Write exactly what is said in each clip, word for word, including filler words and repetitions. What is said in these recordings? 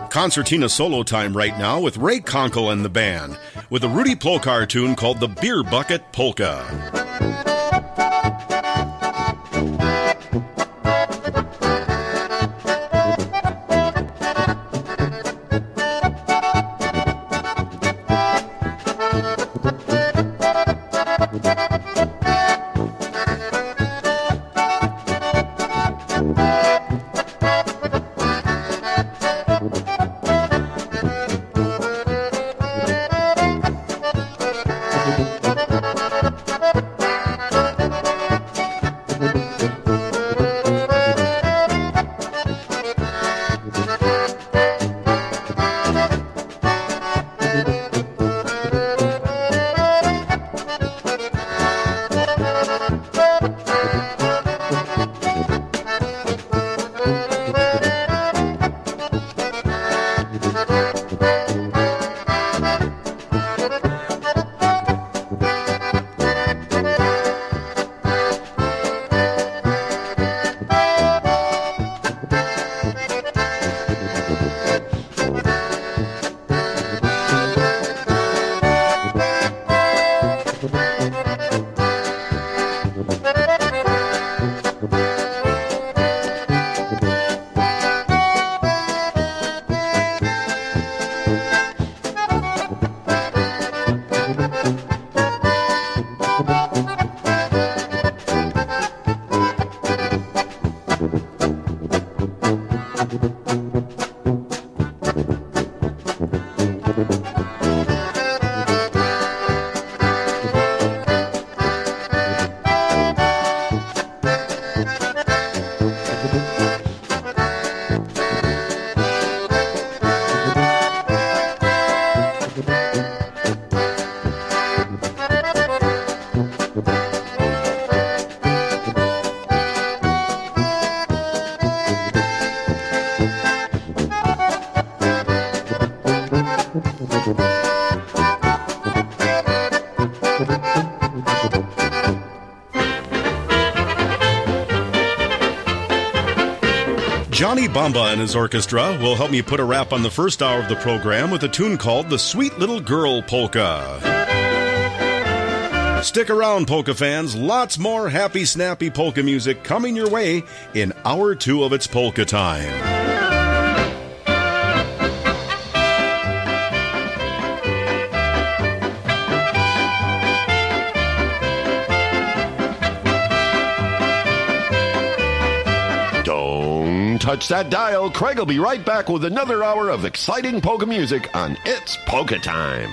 Concertina solo time right now with Ray Conkle and the band, with a Rudy Polkar tune called the Beer Bucket Polka. Johnny Bamba and his orchestra will help me put a wrap on the first hour of the program with a tune called the Sweet Little Girl Polka. Stick around, polka fans. Lots more happy, snappy polka music coming your way in hour two of its polka time. Touch that dial. Craig will be right back with another hour of exciting polka music on It's Polka Time.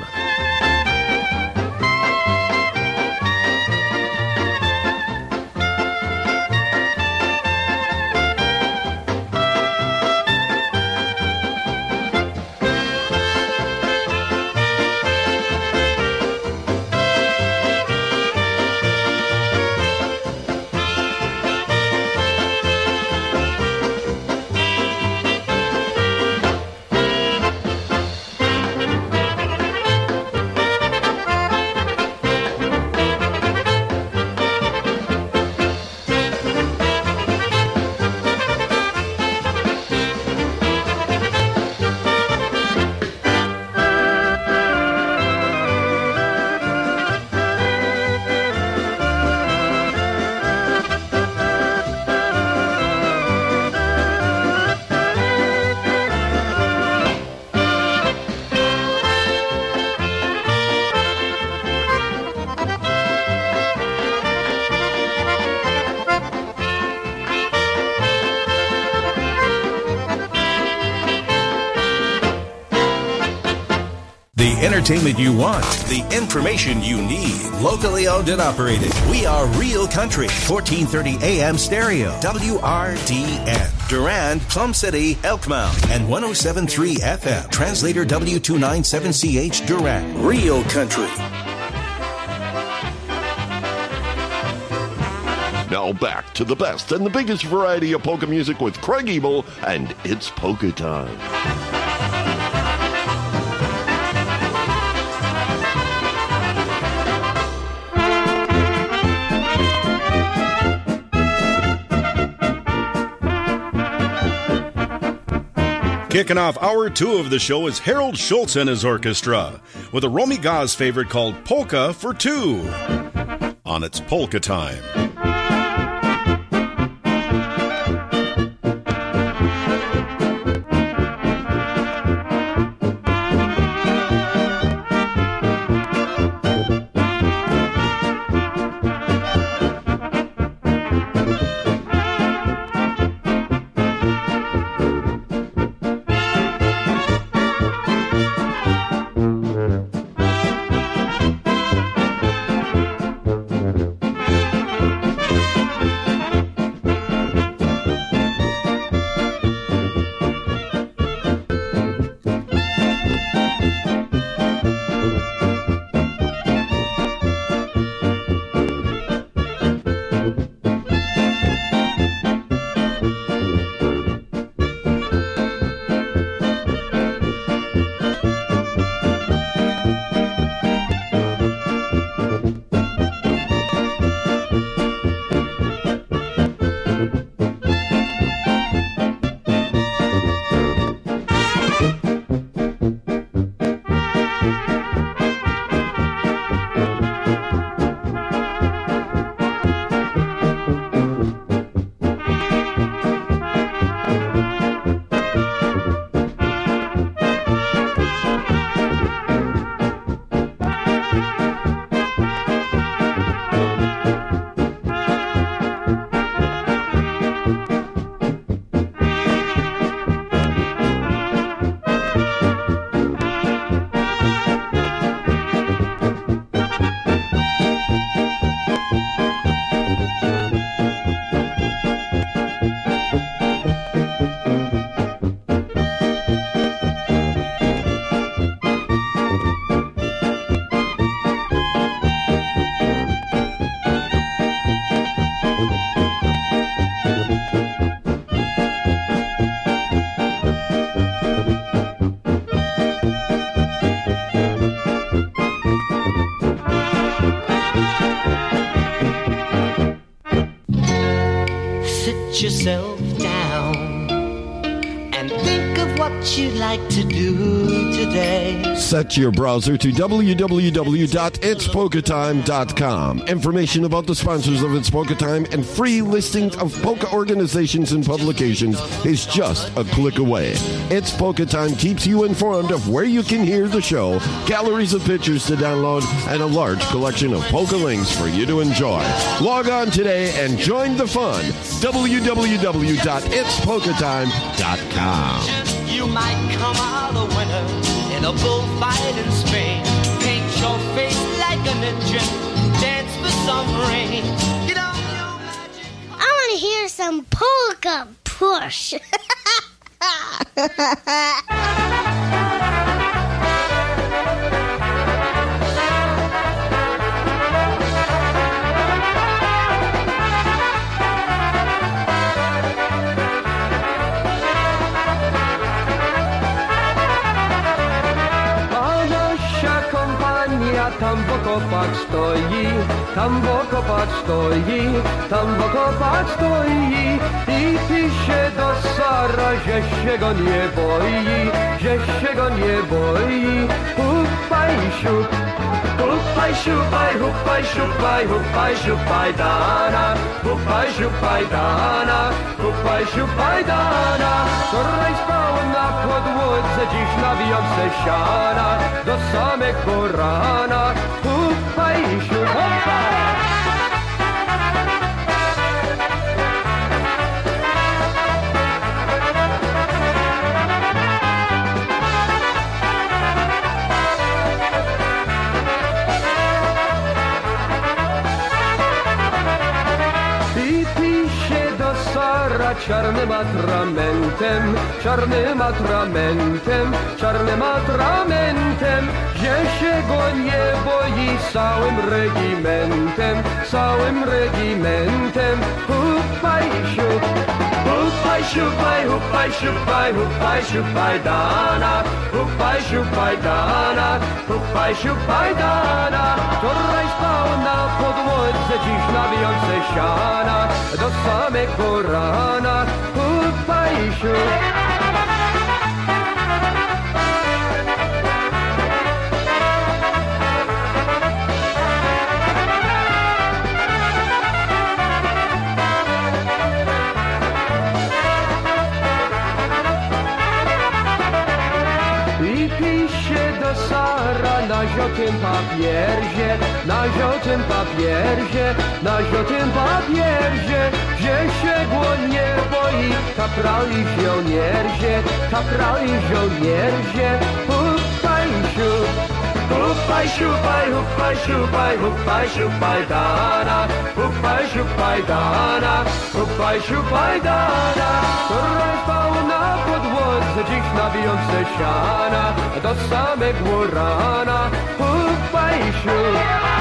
Entertainment you want, the information you need. Locally owned and operated. We are Real Country, fourteen thirty A M stereo, W R D N. Durand, Plum City, Elkmount, and one oh seven point three F M. Translator W two ninety-seven C H Durand. Real Country. Now back to the best and the biggest variety of polka music with Craig Ebel and It's Polka Time. Kicking off hour two of the show is Harold Schultz and his orchestra with a Romy Gaz favorite called Polka for Two on It's Polka Time. Yourself down and think of what you'd like to do today. Set your browser to w w w dot its polka time dot com. Information about the sponsors of It's Polka Time and free listings of polka organizations and publications is just a click away. It's Polka Time keeps you informed of where you can hear the show, galleries of pictures to download, and a large collection of polka links for you to enjoy. Log on today and join the fun. w w w dot its polka time dot com. You might come out a winner in a bullfight in Spain. Paint your face like a ninja, dance for some rain. You don't know magic. I want to hear some polka push. Tam w okopach stoi, tam w okopach stoi, tam w okopach stoi i pisze do Sara, że się go nie boi, że się go nie boi. Hupaj siup, hupaj siupaj, hupaj siupaj, hupaj siupaj dana, hupaj siupaj dana, hupaj siupaj dana. Wczoraj spał na podłodze, dziś na wijące siana, do samego rana. Hupaj siup, hupaj. Czarnym atramentem, czarnym atramentem, czarnym atramentem, że się go nie boi całym regimentem, całym regimentem. Hupaj siup, hupaj siupaj, hupaj siupaj, hupaj siupaj dana, hupaj siupaj dana, hupaj siupaj dana. Wczoraj spał na podłodze, dziś na wijące siana, do samego rana. Hupaj siup. pisze do sara na żółtym papierze, na żółtym papierze, na żółtym papierze, że się go nie boi, kapral i żołnierze, kapral i żołnierze, hupaj siup, hupaj siupaj, hupaj siupaj, hupaj siupaj dana, hupaj siupaj dana, hupaj siupaj dana, który spał na podłodze, dziś nawijające siana, do samego rana, hupaj siup.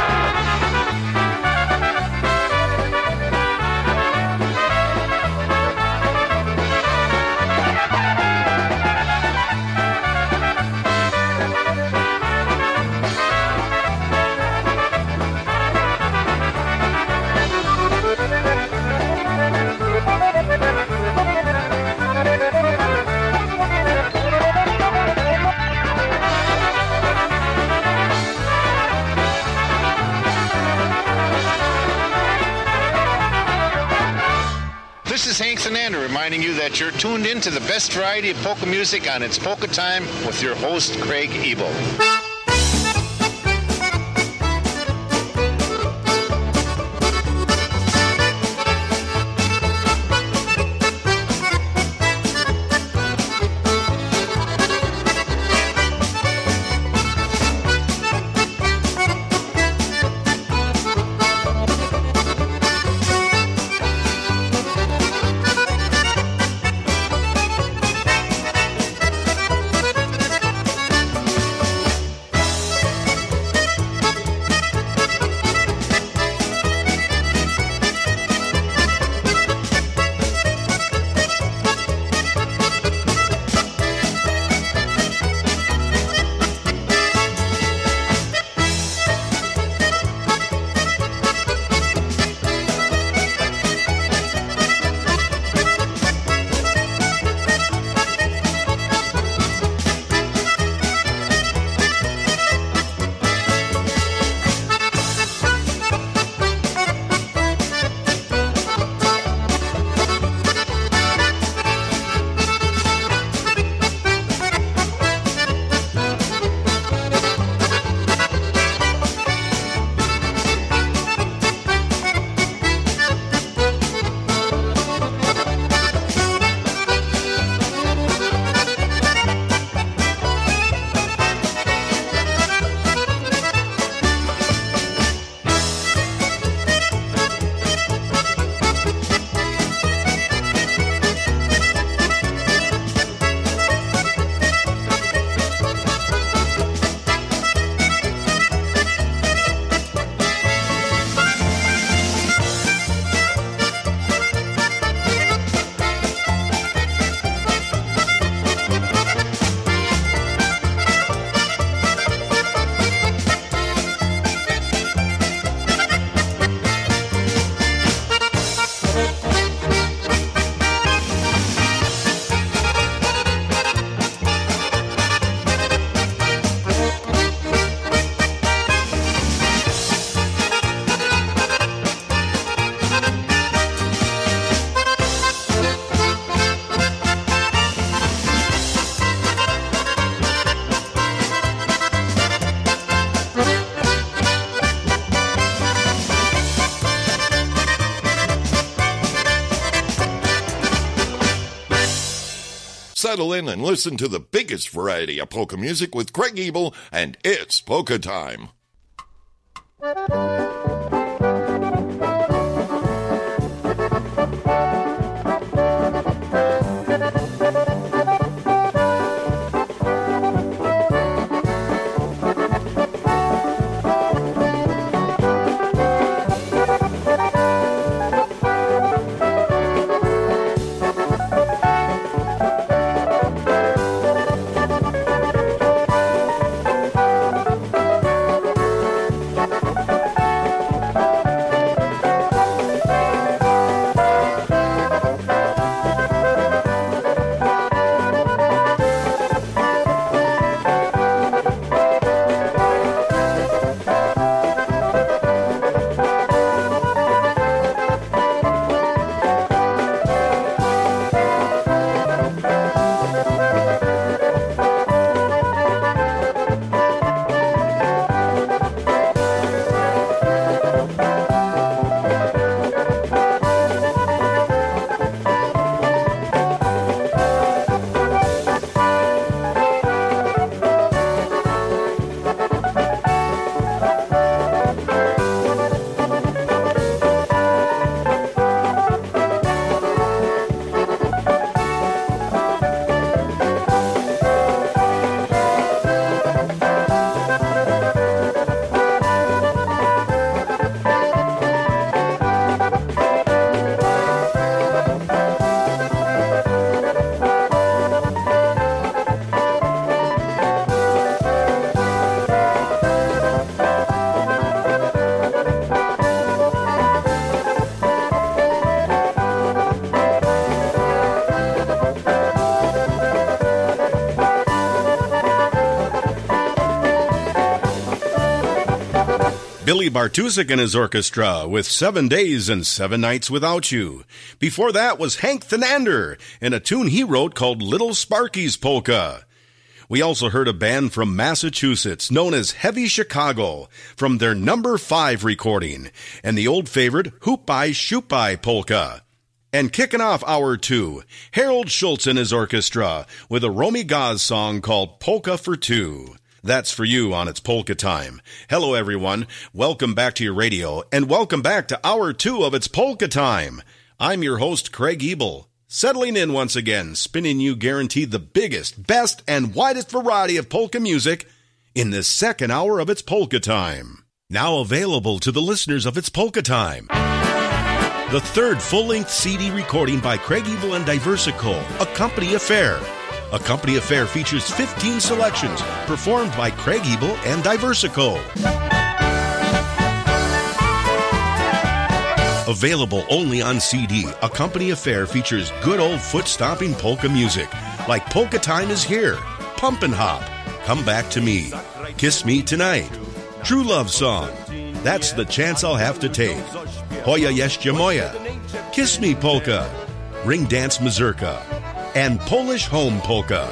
This is Hank Sinander reminding you that you're tuned in to the best variety of polka music on It's Polka Time with your host, Craig Ebel. Settle in and listen to the biggest variety of polka music with Craig Ebel, and it's Polka Time. Billy Bartusek and his orchestra with Seven Days and Seven Nights Without You. Before that was Hank Thanander in a tune he wrote called Little Sparky's Polka. We also heard a band from Massachusetts known as Heavy Chicago from their number five recording and the old favorite Hoop-Eye Shoop-Eye Polka. And kicking off hour two, Harold Schultz and his orchestra with a Romy Gaz song called Polka for Two. That's for you on It's Polka Time. Hello, everyone. Welcome back to your radio, and welcome back to hour two of It's Polka Time. I'm your host, Craig Ebel, settling in once again, spinning you guaranteed the biggest, best, and widest variety of polka music in this second hour of It's Polka Time. Now available to the listeners of It's Polka Time. The third full-length C D recording by Craig Ebel and Diversico, A Company Affair. A Company Affair features fifteen selections performed by Craig Ebel and Diversico. Available only on C D, A Company Affair features good old foot-stomping polka music like Polka Time Is Here, Pumpin' Hop, Come Back to Me, Kiss Me Tonight, True Love Song, That's the Chance I'll Have to Take, Hoya Jeszcze Moja, Kiss Me Polka, Ring Dance Mazurka, and Polish Home Polka.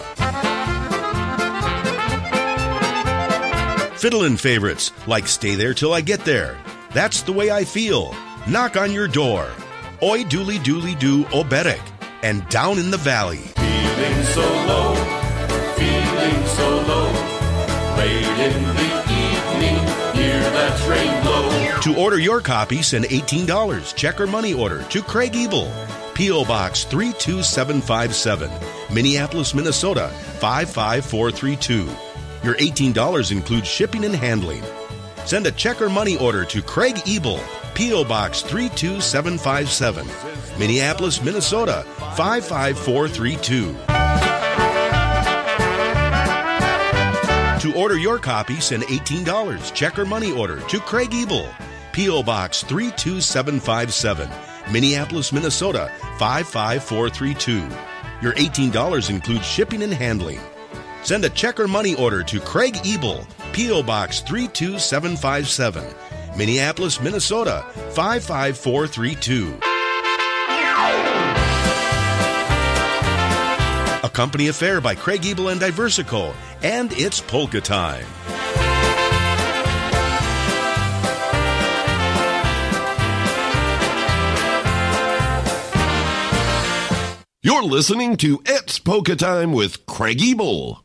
Fiddlin' favorites like Stay There Till I Get There, That's the Way I Feel, Knock on Your Door, Oi Dooley Dooley Doo Oberek, and Down in the Valley. Feeling so low, feeling so low, late in the evening, hear that train blow. To order your copy, send eighteen dollars, check or money order to Craig Ebel, P O. Box three two seven five seven, Minneapolis, Minnesota five five four three two. Your eighteen dollars includes shipping and handling. Send a check or money order to Craig Ebel, P O. Box three two seven five seven, Minneapolis, Minnesota five five four three two. To order your copy, send eighteen dollars, check or money order to Craig Ebel, P O. Box three two seven five seven, Minneapolis, Minnesota five five four three two. Your eighteen dollars includes shipping and handling. Send a check or money order to Craig Ebel, P O. Box three two seven five seven, Minneapolis, Minnesota five five four three two. A Company Affair by Craig Ebel and Diversico, and it's Polka Time. You're listening to It's Polka Time with Craig Ebel.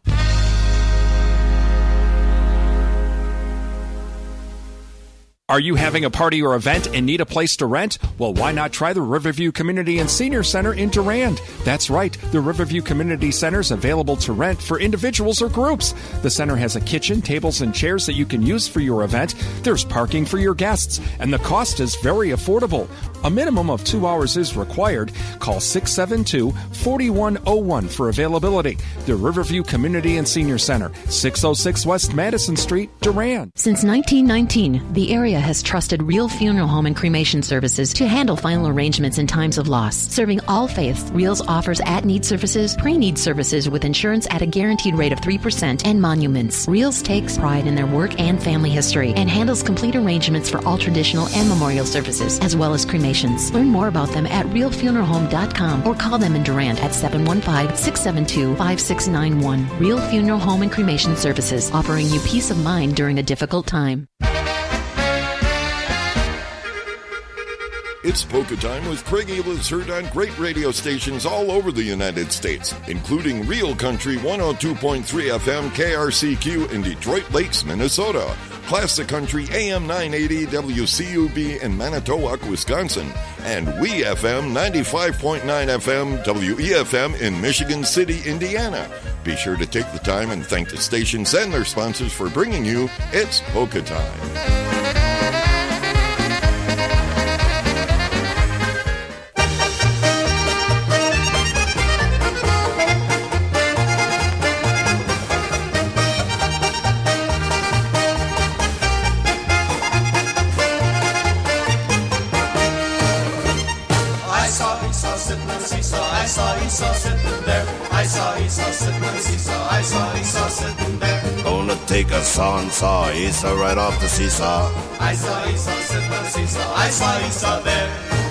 Are you having a party or event and need a place to rent? Well, why not try the Riverview Community and Senior Center in Durand? That's right, the Riverview Community Center is available to rent for individuals or groups. The center has a kitchen, tables, and chairs that you can use for your event. There's parking for your guests, and the cost is very affordable. A minimum of two hours is required. Call six seven two, four one zero one for availability. The Riverview Community and Senior Center, six oh six West Madison Street, Durand. Since nineteen nineteen, the area has trusted Real Funeral Home and Cremation Services to handle final arrangements in times of loss. Serving all faiths, Reals offers at-need services, pre-need services with insurance at a guaranteed rate of three percent, and monuments. Reals takes pride in their work and family history and handles complete arrangements for all traditional and memorial services, as well as cremations. Learn more about them at real funeral home dot com or call them in Durand at seven one five, six seven two, five six nine one. Real Funeral Home and Cremation Services, offering you peace of mind during a difficult time. It's Polka Time with Craig Ebel is heard on great radio stations all over the United States, including Real Country one oh two point three F M K R C Q in Detroit Lakes, Minnesota. Classic Country A M nine eighty W C U B in Manitowoc, Wisconsin. And We F M ninety-five point nine F M W E F M in Michigan City, Indiana. Be sure to take the time and thank the stations and their sponsors for bringing you It's Polka Time. Gonna take a saw and saw Esau right off the seesaw. I saw Esau sitting on the seesaw. I saw Esau there.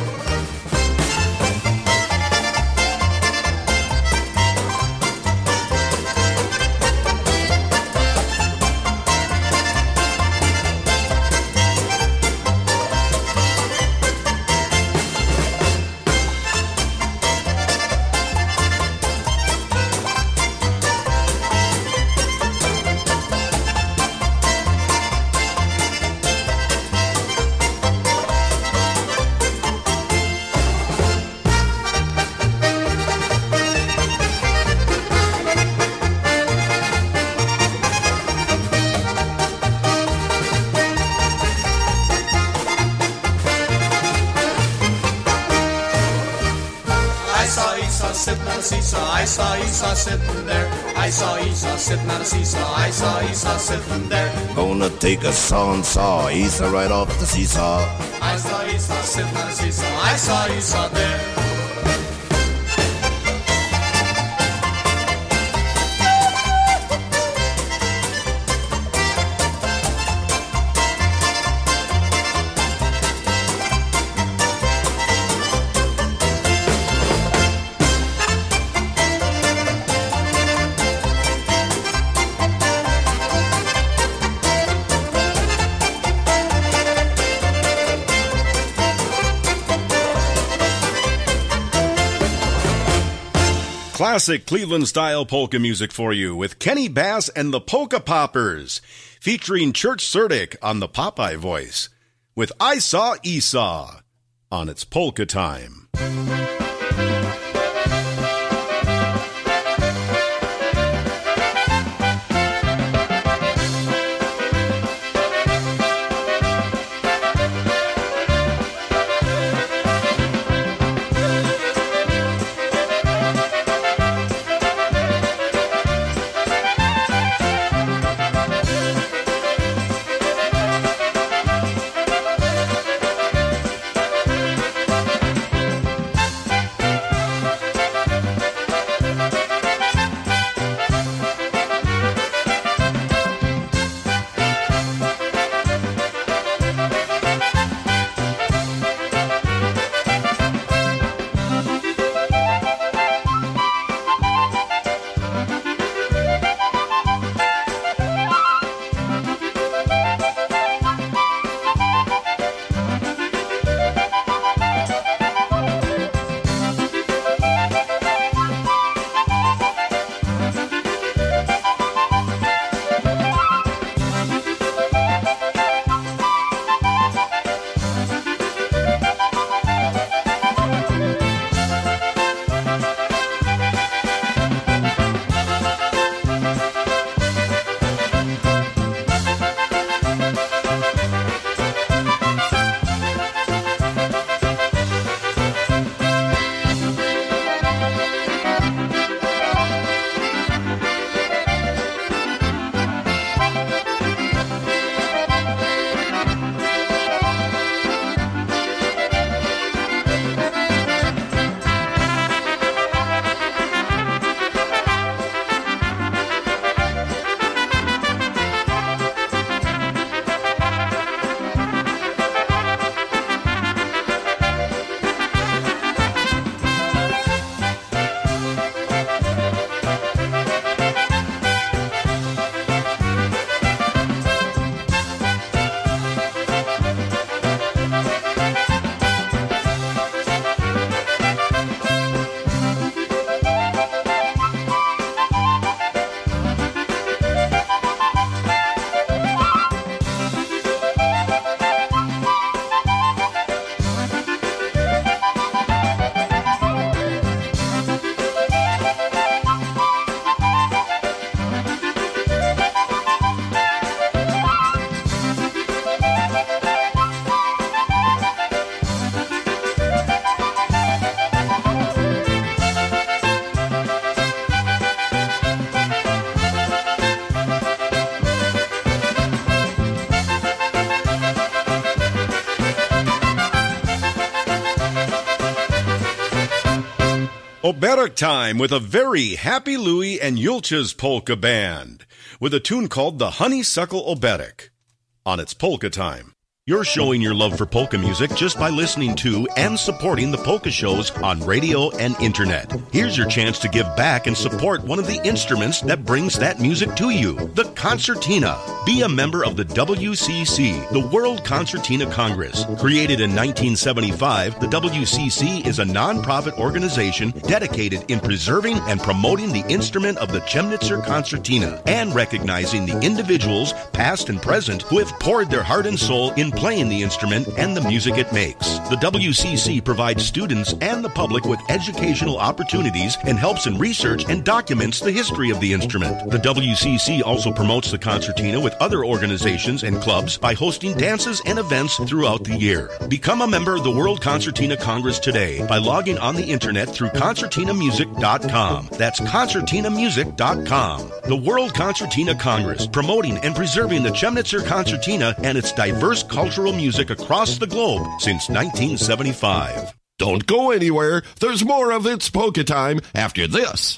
I saw Esau sitting there. I saw Esau sitting on a seesaw. I saw Esau sitting there. Gonna take a saw and saw Esau right off the seesaw. I saw Esau sitting on a seesaw. I saw Esau there. Classic Cleveland-style polka music for you with Kenny Bass and the Polka Poppers, featuring Church Surdick on the Popeye voice, with I Saw Esau on It's Polka Time. Oberek time with a very happy Louie and Yulcha's Polka Band. with a tune called The Honeysuckle Oberek on its Polka Time. You're showing your love for polka music just by listening to and supporting the polka shows on radio and internet. Here's your chance to give back and support one of the instruments that brings that music to you, the concertina. Be a member of the W C C, the World Concertina Congress. Created in nineteen seventy-five, the W C C is a non-profit organization dedicated in preserving and promoting the instrument of the Chemnitzer concertina and recognizing the individuals, past and present, who have poured their heart and soul in playing the instrument and the music it makes. The W C C provides students and the public with educational opportunities and helps in research and documents the history of the instrument. The W C C also promotes the concertina with other organizations and clubs by hosting dances and events throughout the year. Become a member of the World Concertina Congress today by logging on the internet through concertina music dot com. That's concertina music dot com. The World Concertina Congress, promoting and preserving the Chemnitzer concertina and its diverse cultural cultural music across the globe since nineteen seventy-five. Don't go anywhere. There's more of It's Polka Time after this.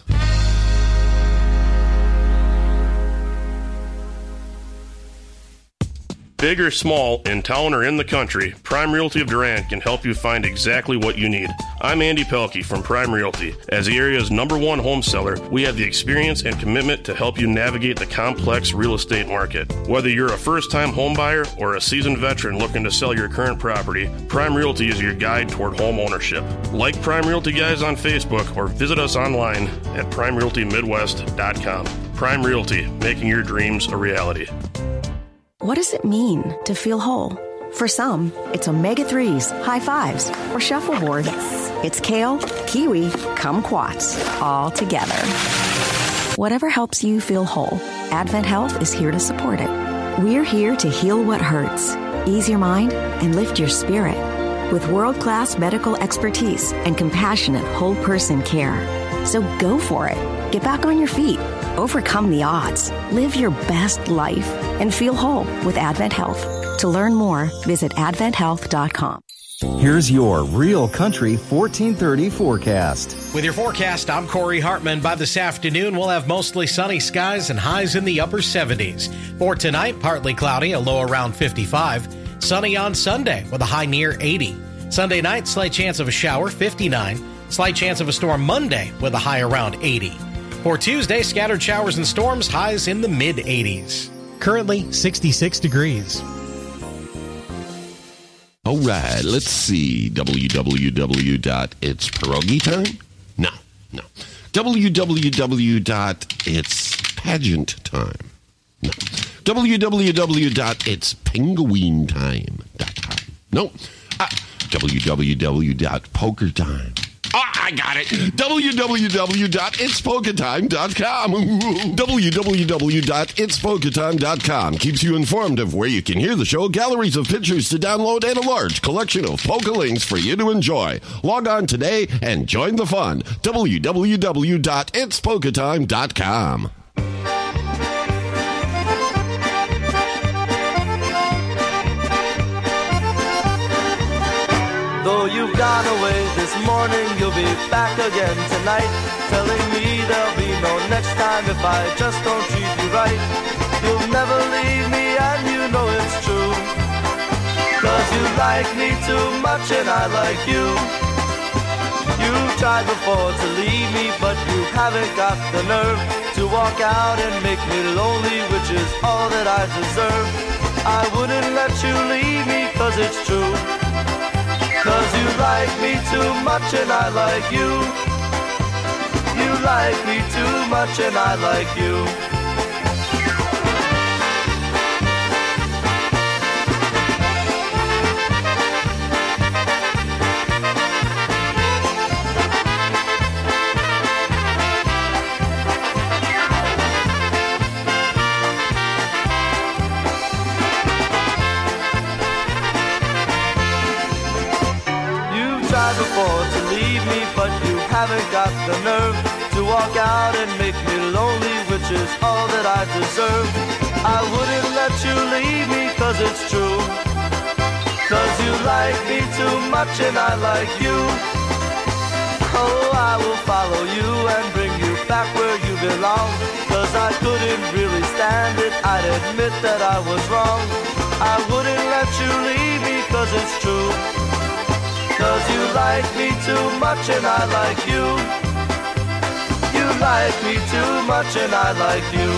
Big or small, in town or in the country, Prime Realty of Durant can help you find exactly what you need. I'm Andy Pelkey from Prime Realty. As the area's number one home seller, we have the experience and commitment to help you navigate the complex real estate market. Whether you're a first-time home buyer or a seasoned veteran looking to sell your current property, Prime Realty is your guide toward home ownership. Like Prime Realty Guys on Facebook or visit us online at prime realty midwest dot com. Prime Realty, making your dreams a reality. What does it mean to feel whole? For some, it's omega threes, high fives, or shuffleboard. Yes. It's kale, kiwi, kumquats, all together. Whatever helps you feel whole, Advent Health is here to support it. We're here to heal what hurts, ease your mind, and lift your spirit with world-class medical expertise and compassionate whole-person care. So go for it. Get back on your feet. Overcome the odds. Live your best life and feel whole with Advent Health. To learn more, visit advent health dot com. Here's your Real Country fourteen thirty forecast. With your forecast, I'm Corey Hartman. By this afternoon, we'll have mostly sunny skies and highs in the upper seventies. For tonight, partly cloudy, a low around fifty-five. Sunny on Sunday with a high near eighty. Sunday night, slight chance of a shower, fifty-nine. Slight chance of a storm Monday with a high around eighty. For Tuesday, scattered showers and storms, highs in the mid-eighties. Currently, sixty-six degrees. All right, let's see. w w w dot its pierogi time? No, no. w w w dot its pageant time? No. w w w dot its penguin time dot com? No. Uh, w w w dot poker time. Oh, I got it. w w w dot its polka time dot com. w w w dot its polka time dot com keeps you informed of where you can hear the show, galleries of pictures to download, and a large collection of polka links for you to enjoy. Log on today and join the fun. w w w dot its polka time dot com. Though you've gone away this morning, you'll be back again tonight, telling me there'll be no next time if I just don't treat you right. You'll never leave me and you know it's true, 'cause you like me too much and I like you. You tried before to leave me, but you haven't got the nerve to walk out and make me lonely, which is all that I deserve. I wouldn't let you leave me 'cause it's true, 'cause you like me too much and I like you. You like me too much and I like you. To leave me, but you haven't got the nerve to walk out and make me lonely, which is all that I deserve. I wouldn't let you leave me 'cause it's true, 'cause you like me too much and I like you. Oh, I will follow you and bring you back where you belong. Cause I couldn't really stand it, I'd admit that I was wrong. I wouldn't let you leave me cause it's true. Cause you like me too much and I like you. You like me too much and I like you.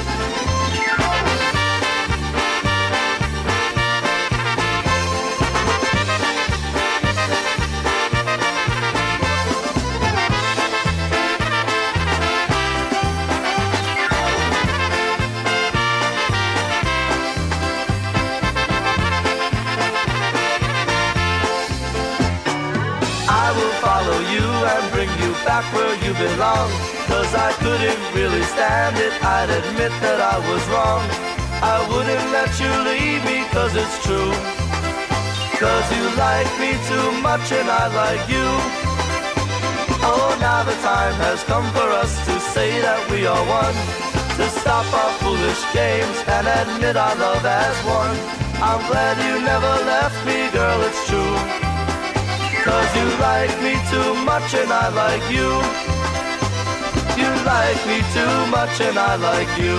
Back where you belong. Cause I couldn't really stand it, I'd admit that I was wrong. I wouldn't let you leave me cause it's true. Cause you like me too much and I like you. Oh, now the time has come for us to say that we are one. To stop our foolish games and admit our love as one. I'm glad you never left me, girl, it's true. Cause you like me too much and I like you. You like me too much and I like you.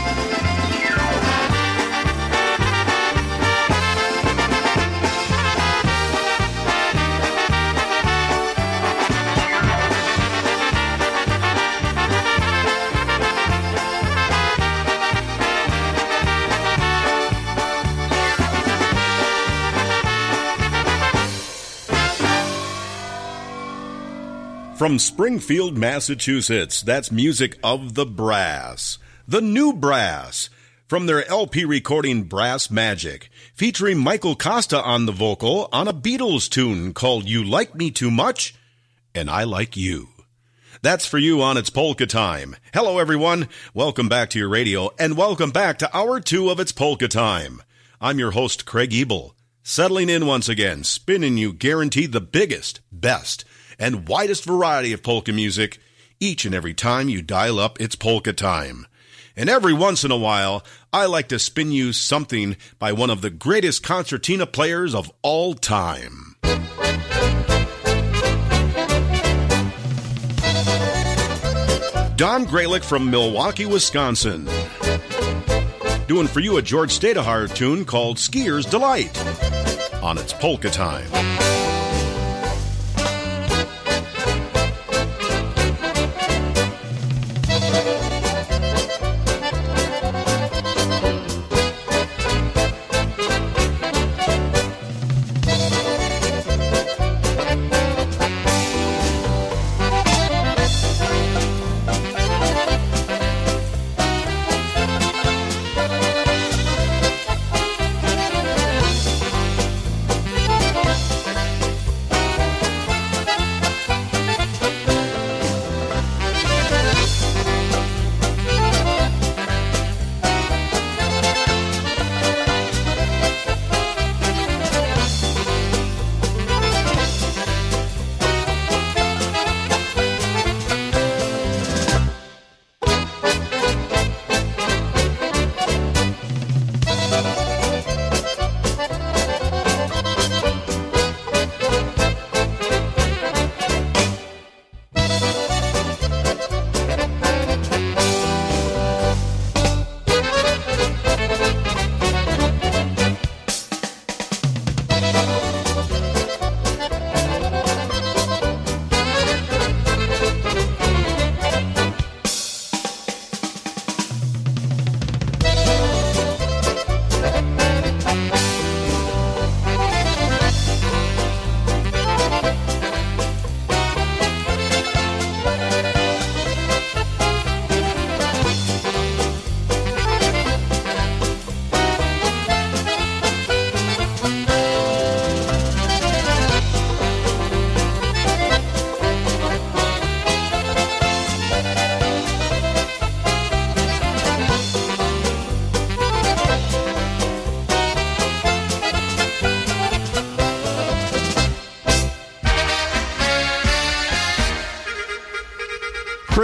From Springfield, Massachusetts, that's music of the Brass. The New Brass, from their L P recording Brass Magic, featuring Michael Costa on the vocal on a Beatles tune called You Like Me Too Much, and I Like You. That's for you on It's Polka Time. Hello, everyone. Welcome back to your radio, and welcome back to Hour two of It's Polka Time. I'm your host, Craig Ebel, settling in once again, spinning you guaranteed the biggest, best, and widest variety of polka music each and every time you dial up It's Polka Time. And every once in a while, I like to spin you something by one of the greatest concertina players of all time. Don Graylick from Milwaukee, Wisconsin. Doing for you a George Stadahar tune called Skier's Delight on It's Polka Time.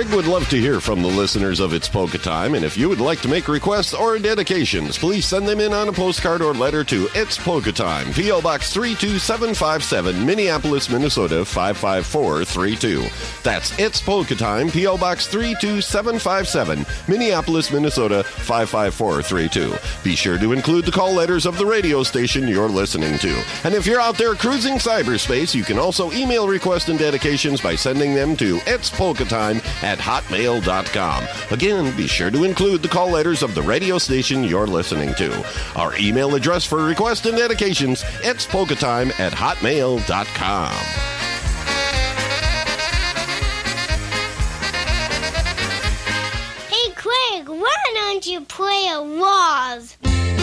Craig would love to hear from the listeners of It's Polka Time, and if you would like to make requests or dedications, please send them in on a postcard or letter to It's Polka Time, P O. Box three two seven five seven, Minneapolis, Minnesota five five four three two. That's It's Polka Time, P O. Box three two seven five seven, Minneapolis, Minnesota five five four three two. Be sure to include the call letters of the radio station you're listening to. And if you're out there cruising cyberspace, you can also email requests and dedications by sending them to It's Polka Time at hotmail dot com. Again, be sure to include the call letters of the radio station you're listening to. Our email address for requests and dedications, it's polka time at hotmail dot com. Hey, Craig, why don't you play a waltz?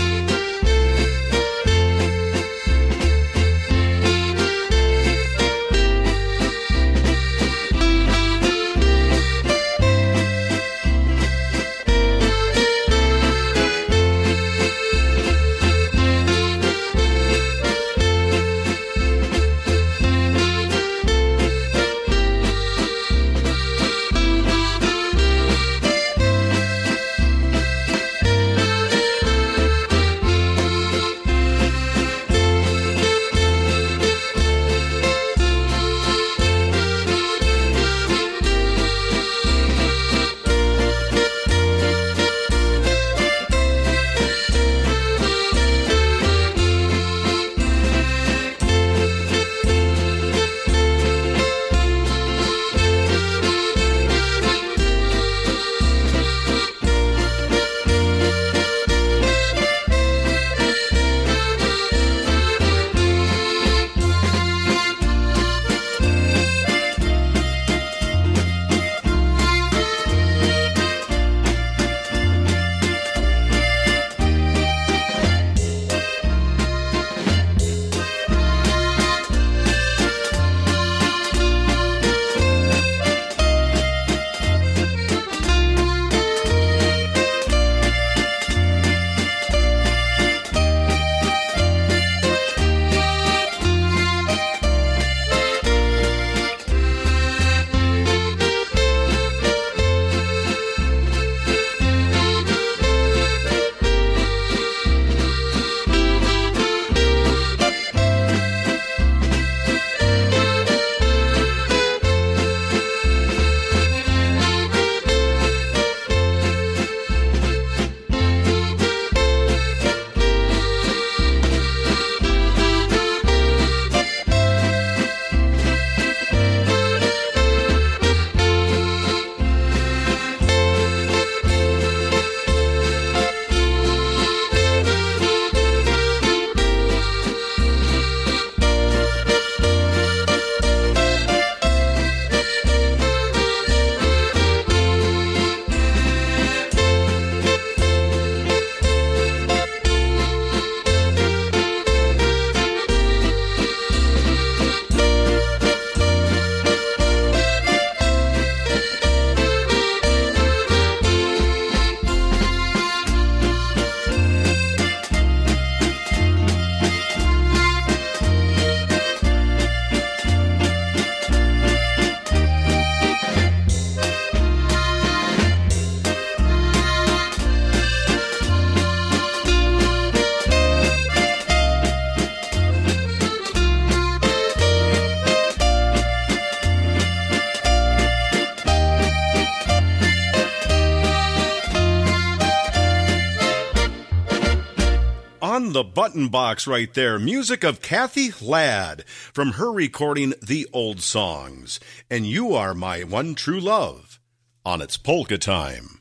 The button box right there, music of Kathy Ladd from her recording The Old Songs, and You Are My One True Love on It's Polka Time.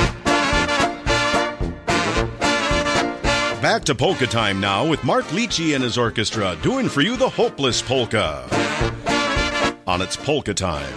Back to Polka Time now with Mark Leachy and his orchestra doing for you the Hopeless Polka on It's Polka Time.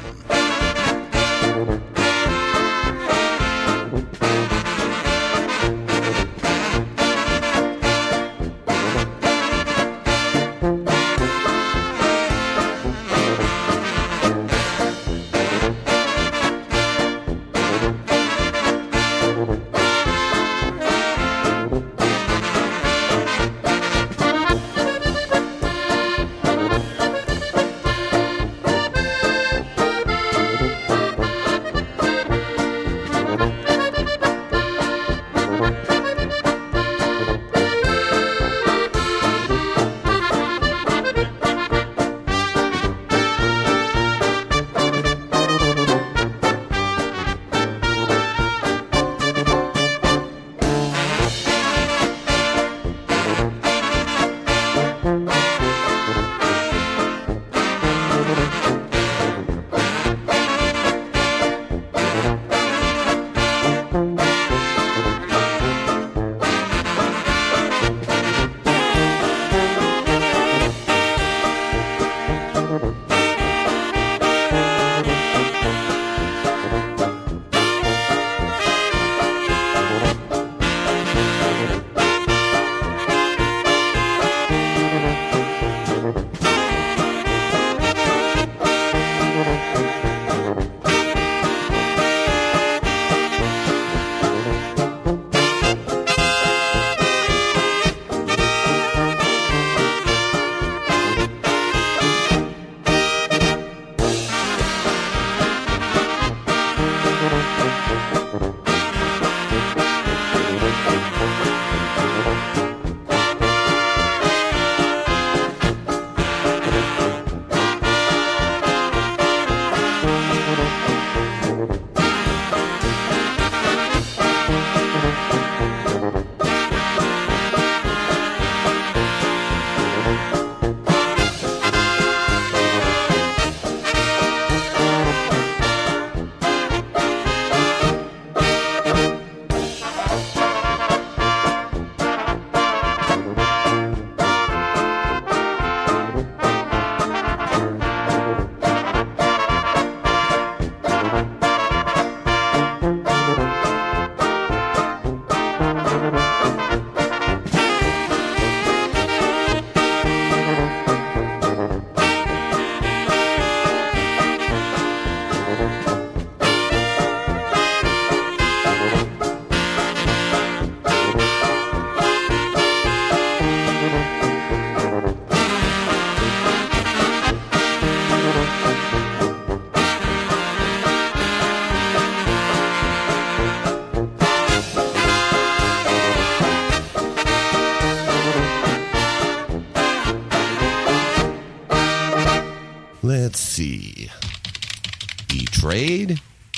E-trade,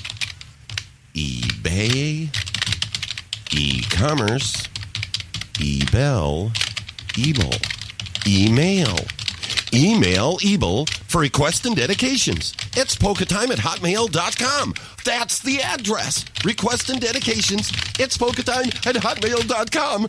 eBay, e-commerce, eBell, Ebel, email. Email Ebel for requests and dedications. It's polka time at hotmail dot com. That's the address. Requests and dedications. It's polka time at hotmail dot com.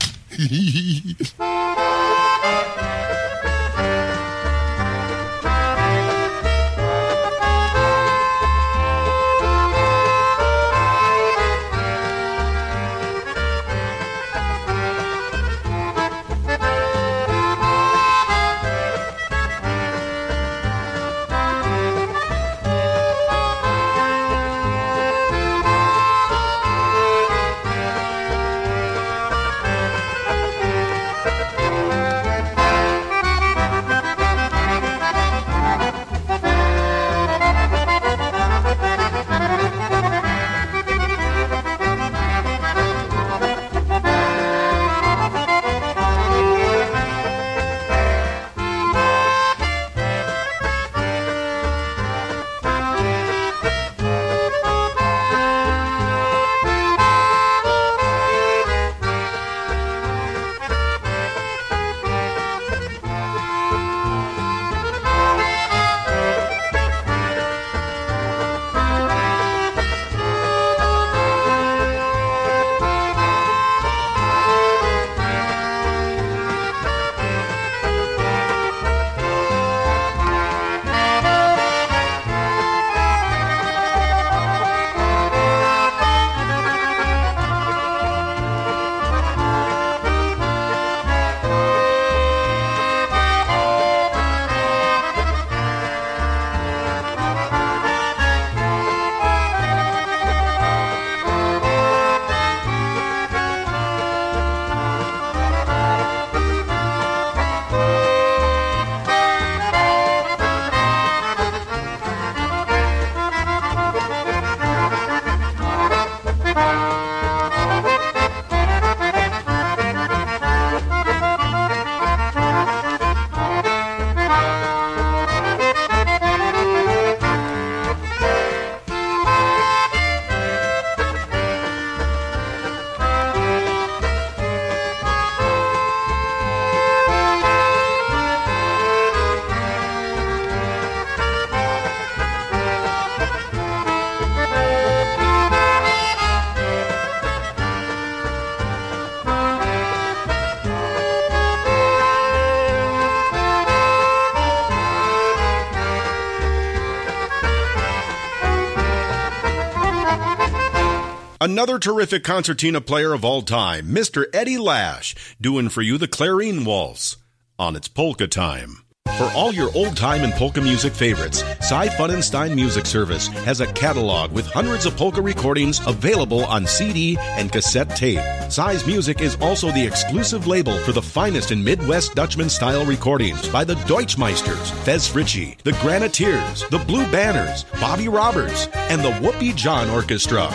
Another terrific concertina player of all time, Mister Eddie Lash, doing for you the Clarine Waltz on It's Polka Time. For all your old-time and polka music favorites, Cy Funenstein Music Service has a catalog with hundreds of polka recordings available on C D and cassette tape. Cy's Music is also the exclusive label for the finest in Midwest Dutchman-style recordings by the Deutschmeisters, Fez Fritchie, the Graniteers, the Blue Banners, Bobby Roberts, and the Whoopi John Orchestra.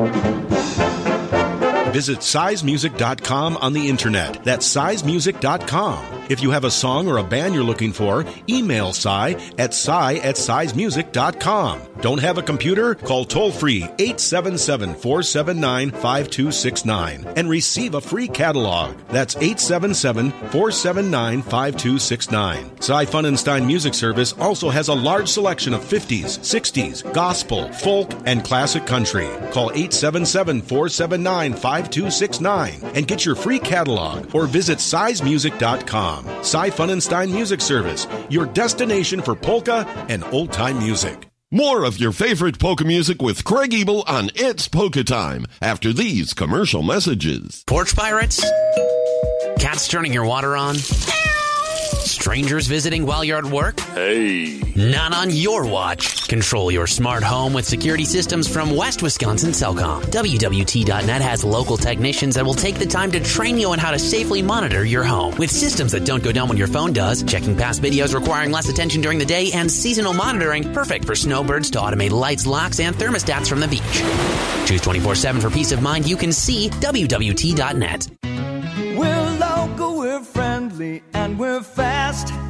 Visit size music dot com on the internet. That's size music dot com. If you have a song or a band you're looking for, email Cy at cy at size music dot com. Don't have a computer? Call toll-free eight seven seven, four seven nine, five two six nine and receive a free catalog. That's eight seven seven, four seven nine, five two six nine. Cy Funenstein Music Service also has a large selection of fifties, sixties, gospel, folk, and classic country. Call eight seven seven, four seven nine, five two six nine and get your free catalog or visit size music dot com. Cy Funenstein Music Service, your destination for polka and old-time music. More of your favorite polka music with Craig Ebel on It's Polka Time after these commercial messages. Porch pirates? Cats turning your water on? Strangers visiting while you're at work? Hey. Not on your watch. Control your smart home with security systems from West Wisconsin Cellcom. W W T dot net has local technicians that will take the time to train you on how to safely monitor your home. With systems that don't go down when your phone does, checking past videos requiring less attention during the day, and seasonal monitoring, perfect for snowbirds to automate lights, locks, and thermostats from the beach. Choose twenty-four seven for peace of mind. You can see W W T dot net. We're local, we're friendly, and we're fast.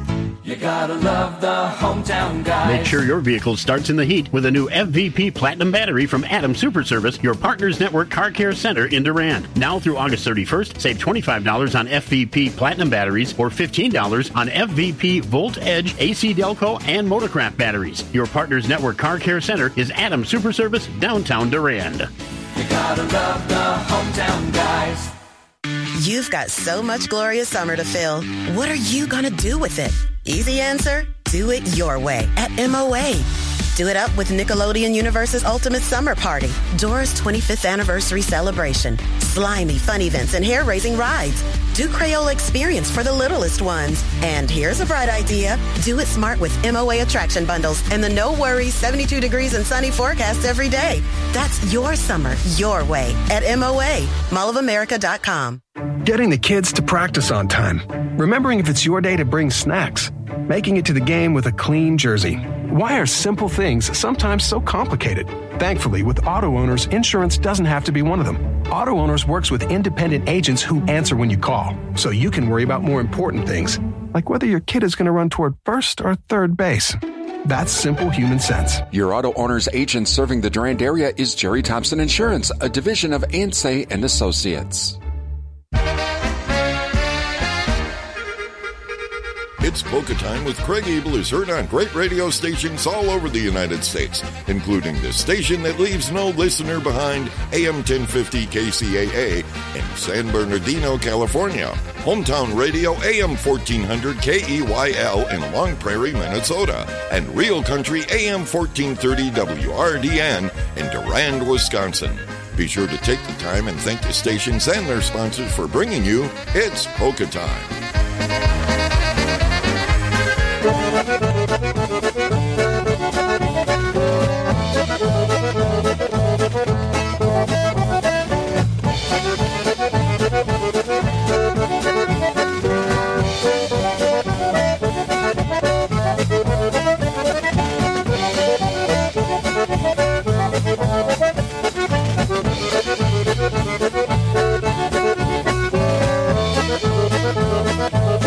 You gotta love the hometown guys. Make sure your vehicle starts in the heat with a new F V P Platinum battery from Adams Super Service, your Partners Network Car Care Center in Durand. Now through August thirty-first, save twenty-five dollars on F V P Platinum batteries or fifteen dollars on F V P Volt Edge, A C Delco, and Motorcraft batteries. Your Partners Network Car Care Center is Adams Super Service, downtown Durand. You gotta love the hometown guys. You've got so much glorious summer to fill. What are you gonna do with it? Easy answer, do it your way at M O A. Do it up with Nickelodeon Universe's Ultimate Summer Party, Dora's twenty-fifth anniversary celebration, slimy fun events and hair-raising rides. Do Crayola Experience for the littlest ones. And here's a bright idea. Do it smart with M O A attraction bundles and the no worries seventy-two degrees and sunny forecast every day. That's your summer, your way at M O A, mall of america dot com. Getting the kids to practice on time. Remembering if it's your day to bring snacks. Making it to the game with a clean jersey. Why are simple things sometimes so complicated? Thankfully, with Auto Owners, insurance doesn't have to be one of them. Auto Owners works with independent agents who answer when you call, so you can worry about more important things, like whether your kid is going to run toward first or third base. That's simple human sense. Your Auto Owners agent serving the Durand area is Jerry Thompson Insurance, a division of Ansay and Associates. It's Polka Time with Craig Ebel is heard on great radio stations all over the United States, including the station that leaves no listener behind, A M ten fifty K C A A in San Bernardino, California. Hometown Radio, A M fourteen hundred K E Y L in Long Prairie, Minnesota. And Real Country, A M fourteen thirty W R D N in Durand, Wisconsin. Be sure to take the time and thank the stations and their sponsors for bringing you It's Polka Time. Thank you.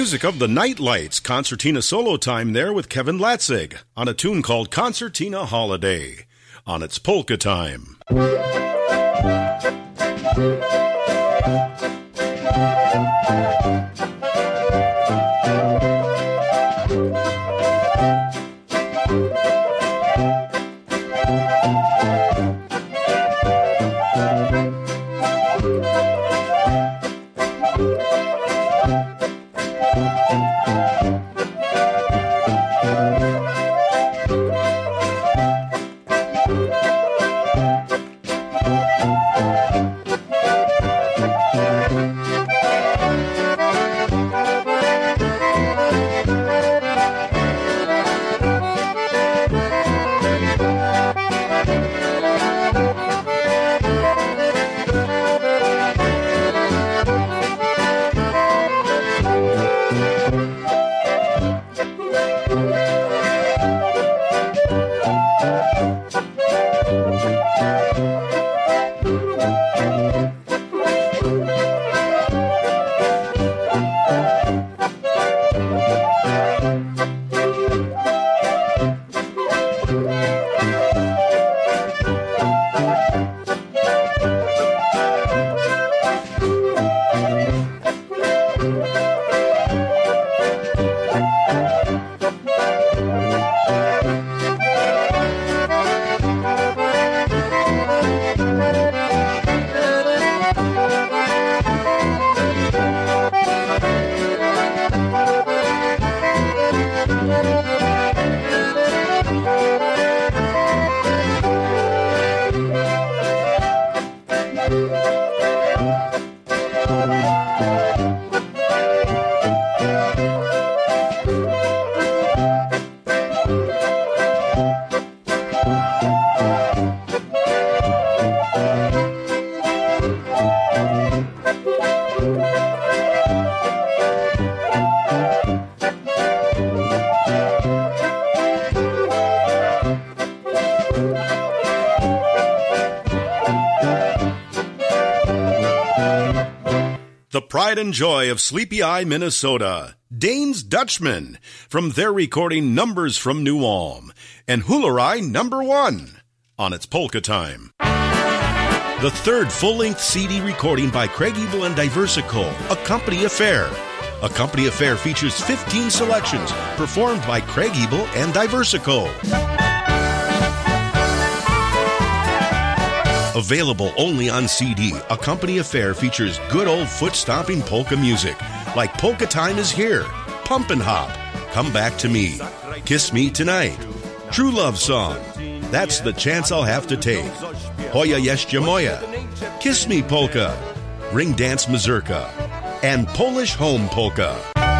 music of the Nightlights, concertina solo time there with Kevin Latzig on a tune called Concertina Holiday on its Polka Time. The pride and joy of Sleepy Eye, Minnesota, Dane's Dutchman, from their recording Numbers from New Ulm, and Hularai Number One on its Polka Time. The third full-length C D recording by Craig Ebel and Diversico, A Company Affair. A Company Affair features fifteen selections performed by Craig Ebel and Diversico. Available only on C D, A Company Affair features good old foot-stomping polka music like Polka Time Is Here, Pumpin' Hop, Come Back to Me, Kiss Me Tonight, True Love Song, That's the Chance I'll Have to Take, Hoya Jeszcze Moja, Kiss Me Polka, Ring Dance Mazurka, and Polish Home Polka.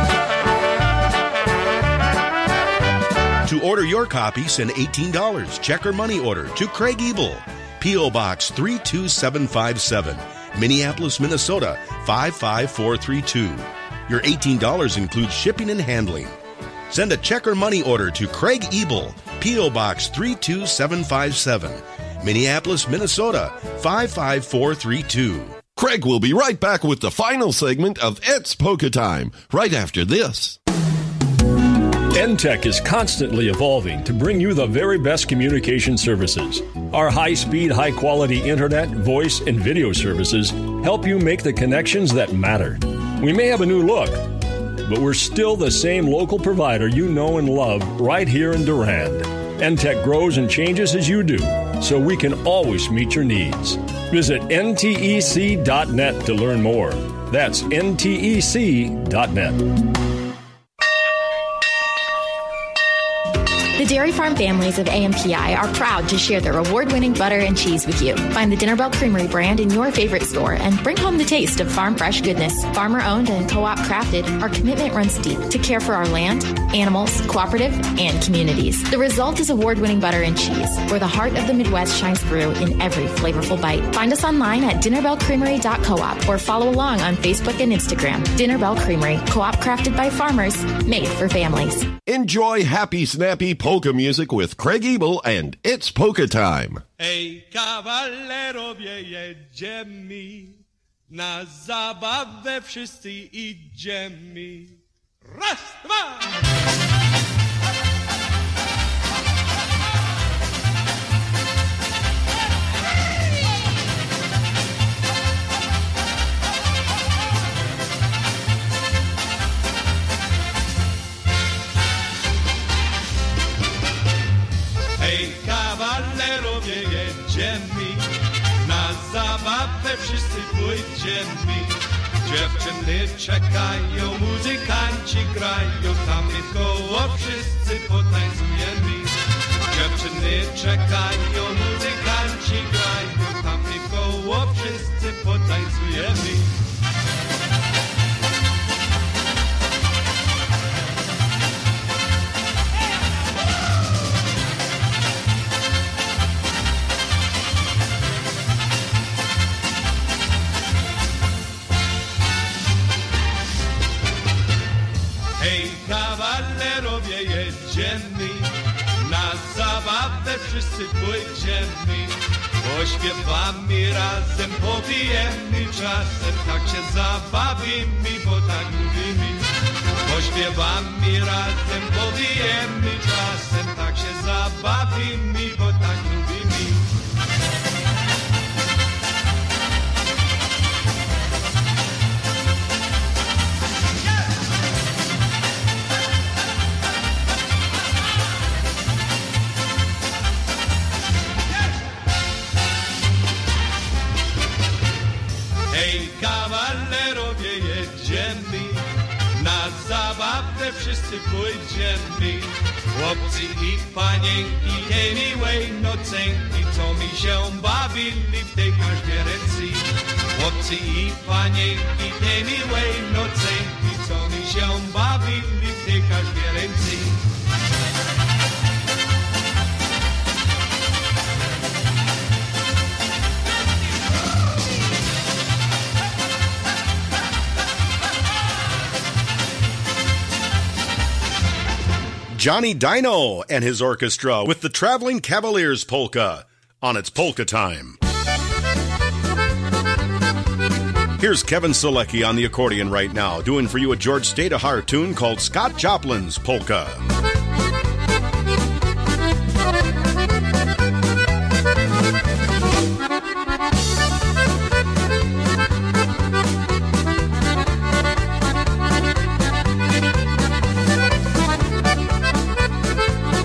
To order your copy, send eighteen dollars check or money order to Craig Ebel, P O. Box three two seven five seven, Minneapolis, Minnesota five five four three two. Your eighteen dollars includes shipping and handling. Send a check or money order to Craig Ebel, P O. Box three two seven five seven, Minneapolis, Minnesota five five four three two. Craig will be right back with the final segment of It's Polka Time, right after this. N T E C is constantly evolving to bring you the very best communication services. Our high-speed, high-quality internet, voice, and video services help you make the connections that matter. We may have a new look, but we're still the same local provider you know and love right here in Durand. N T E C grows and changes as you do, so we can always meet your needs. Visit N T E C dot net to learn more. That's N T E C dot net. The Dairy Farm families of A M P I are proud to share their award-winning butter and cheese with you. Find the Dinner Bell Creamery brand in your favorite store and bring home the taste of farm fresh goodness. Farmer-owned and co-op crafted, our commitment runs deep to care for our land, animals, cooperative, and communities. The result is award-winning butter and cheese, where the heart of the Midwest shines through in every flavorful bite. Find us online at dinner bell creamery dot coop or follow along on Facebook and Instagram. Dinner Bell Creamery, co-op crafted by farmers, made for families. Enjoy happy, snappy polka music with Craig Ebel and It's Polka Time. Ej, kawalerowie, jedziemy, na zabawę wszyscy idziemy. Hej, kawalerowie, jedziemy na zabawę, wszyscy pójdziemy. Dziewczyny czekają, muzykanci grają, tam koło wszyscy potańcujemy. Dziewczyny czekają, muzykanci grają, tam koło wszyscy potańcujemy. Hej, kawalerowie, jedziemy na zabawę, wszyscy pójdziemy. Pośpiewamy razem, popijemy czasem, tak się zabawimy, bo tak lubimy. Pośpiewamy razem, popijemy czasem, tak się zabawimy, bo tak lubimy. Hej, kawalerowie, jedziemy na zabawę, wszyscy pójdziemy. Chłopcy i panienki, tej miłej nocenki, co mi się bawili w tej kaźmieręcy. Chłopcy i panienki, tej miłej nocenki, co mi się bawili w tej kaźmieręcy. Johnny Dino and his orchestra with the Traveling Cavaliers Polka on its Polka Time. Here's Kevin Selecki on the accordion right now, doing for you a George Stadahar tune called Scott Joplin's Polka.